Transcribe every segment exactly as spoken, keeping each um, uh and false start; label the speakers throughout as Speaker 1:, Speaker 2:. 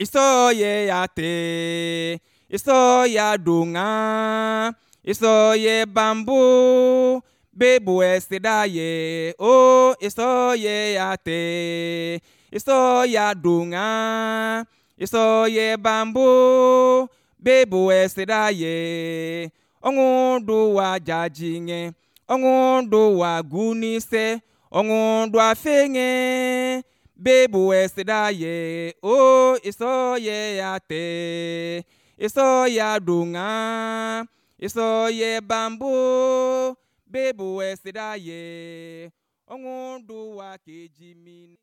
Speaker 1: Iso ye ya te, iso ya dunga, iso ye bambu, bebu esida ye, oh iso ye ya te, iso ya dunga, iso ye bambu, bebu esida ye, ongundu wa jajinge, ongundu wa gunise, ongundu wa fenge. Bebu esida ye, oh iso ye ya te, iso ya dunga, iso ye bambu, bebu esida ye, ongundu wa kejimi.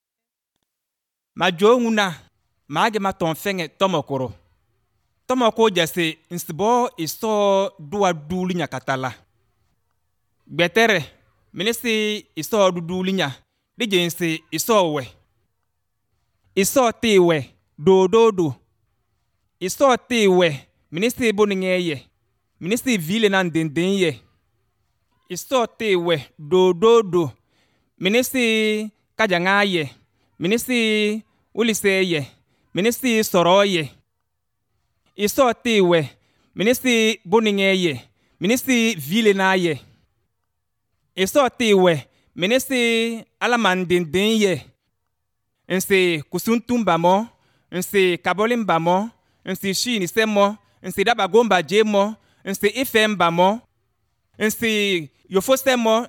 Speaker 1: Majo nguna, mage maton fenge tomokoro. Tomoko jase insibo iso duwa duli nya katala. Betere, minisi iso du duli nya. Dijensi iso we iso ti we do do do iso ti we minisi boninge ye minisi vile nan den den ye iso ti we do do do minisi kajanga ye minisi ulise ye minisi soro ye iso ti we minisi boninge ye minisi vile na ye iso ti we minisi alaman den den ye nsi kusuntumba mo nsi kabolimba mo nsi shini semo nsi dabagomba jemo nsi ifemba mo nsi yofosemo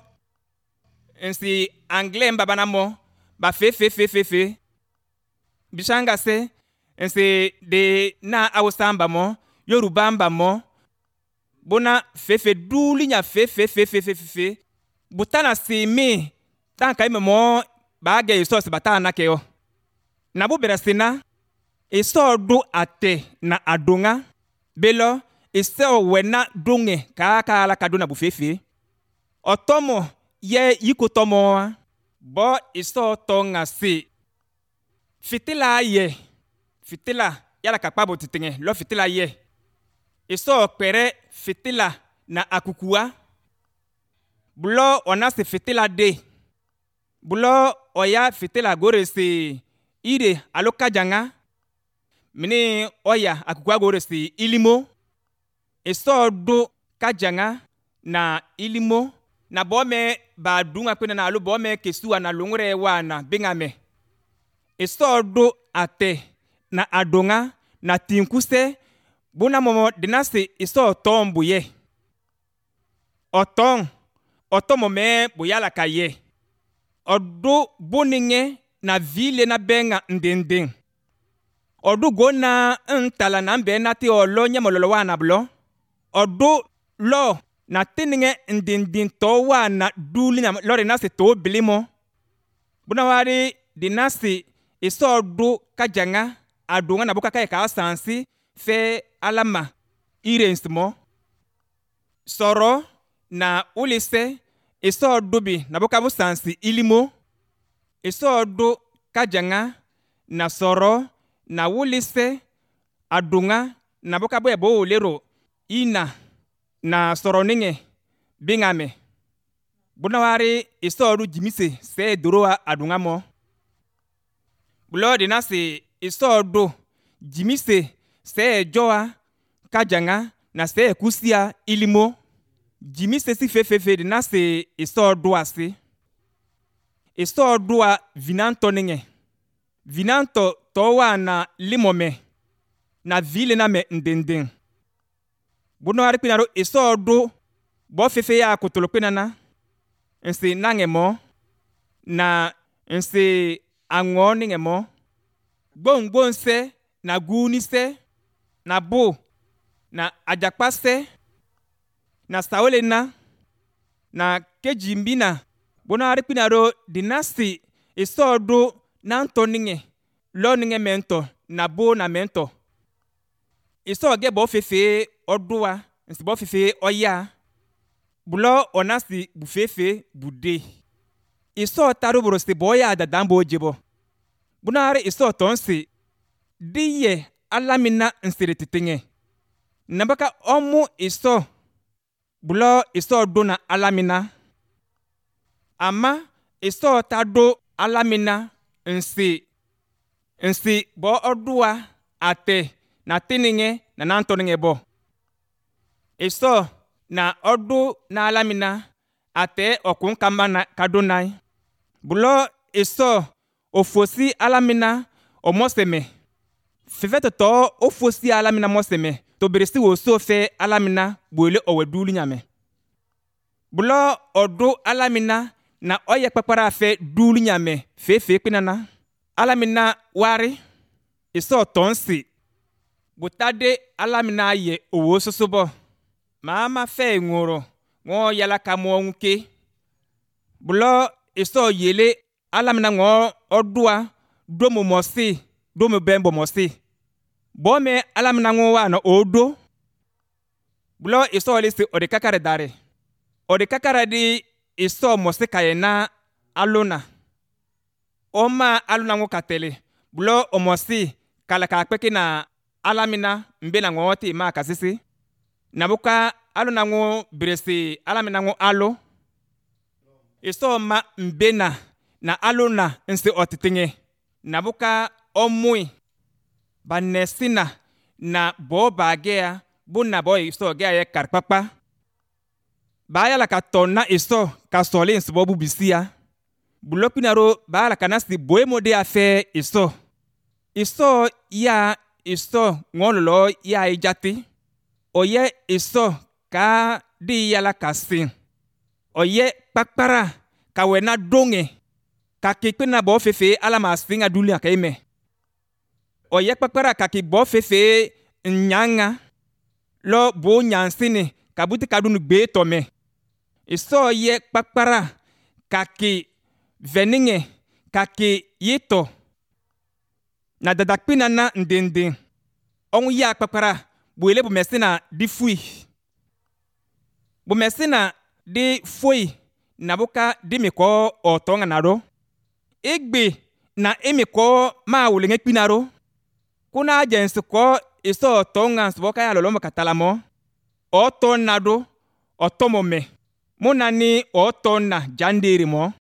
Speaker 1: nsi anglemba banamo ba fe fe fe fe fe bishanga se nsi de na awsamba mo yorubamba mo bona fe fe dulinya fe fe fe fe fe fe butana si mi tanka ime mo bage iso se batana keo na bubera sina iso du ate na adunga belo iso wena dunge ka ka la kaduna bufefe otomo ye yikotomo bo iso tonga si fitila ye fitila yala kakpabo titenge lo fitila ye iso pere fitila na akukua bulo ona se fitila de bulo oya fitila gore se ire aloka janga mini oya akukua gore se ilimo iso do kajanga na ilimo na bome ba dunga kwena na alu bome kesuwa na lungure wana bingame iso do ate na adonga na tinkuse buna momo dinasi iso tombu ye otong otomo me buyala kaye odu boninge na vile na benga ndendeng odu gona ntala na mbe na ti olo nyamololo wana blo odu lo na tininge ndending to wana duli na lore na se to bilimo buna wari dinasi iso du kajanga adunga na buka kay ka sansi fe alama irensmo soro na ulise iso dubi na buka bu sansi ilimo iso du kajanga na soro na ulise adunga na buka bu ebo lero ina na soro ninge bingame bunawari iso du jimise se duroa adunga mo bulo dinasi iso du jimise se joa kajanga na se kusia ilimo jimise si fefefe dinasi iso du asi iso dua vinanto ninge vinanto towa na limome na vile na me ndendeng bunawari pinaro iso du bo fefe ya kutolo pinana nsi nange mo na nsi ango ninge mo gbongbon se na guni se na bu na ajakpa se na saole na na kejimbina bona ripinaro dinasti isodu nanto ninge lo ninge mento na bu na mento iso ge bo fefe odua nsi bo fefe oya bulo onasi bufefe bude iso taru broste boya da dambo jebo bunare iso tonsi diye alamina nsire titinge nabaka omu iso bulo iso dona alamina ama iso tado alamina nsi nsi bo odua ate na tininge na nantoninge bo. Iso na odu na alamina ate okun kambana kadonai. Bulo iso ofosi alamina omoseme. Fifete to ofosi alamina moseme. To beresi woso fe alamina bwele owedulu nyame. Bulo odu alamina na oye kpakpara fe dulu nyame fe fe pinana. Alamina wari iso tonsi. Butade alamina ye owo sosobo. Mama fe ngoro ngo yala kamo nke. Bulo iso yele alamina ngo odua domo mosi domo bembo mosi. Bome alamina ngo wana odo. Bulo iso lisi ode kakare dare. Ode kakara di iso mosi kayena alona. Oma alona ngo katele. Bulo omosi kala kakpeki na alamina mbena ngo ti ma kasisi. Nabuka alona ngo bresi alamina ngo alo. Iso ma mbena na alona nsi otitinge. Nabuka omui banesina na bo bagea buna boy iso gea ye karpapa. Baya la katona iso kasole nsi bobu bisia. Bulopinaro baya la kanasi boe mode afe iso. Iso ya iso ngololo ya ijati. Oye iso ka di yala kasi. Oye pakpara ka wena donge. Ka kikpina bo fefe ala masinga dulia ka ime. Oye pakpara ka ki bo fefe nyanga. Lo bo nyansini ka buti kadunu gbe tome. Iso ye pakpara ka ki veninge ka ki yito. Na dadakpina na ndende. Ongu ya pakpara buele bu mesina di fui. Bu mesina di fui nabuka di miko otonga naro. Igbi na imiko ma ulenge pinaro. Kuna jensi ko iso otonga nsiboka ya lolomo katalamo. Oton nado otomo me. Munani otona jandiri mo.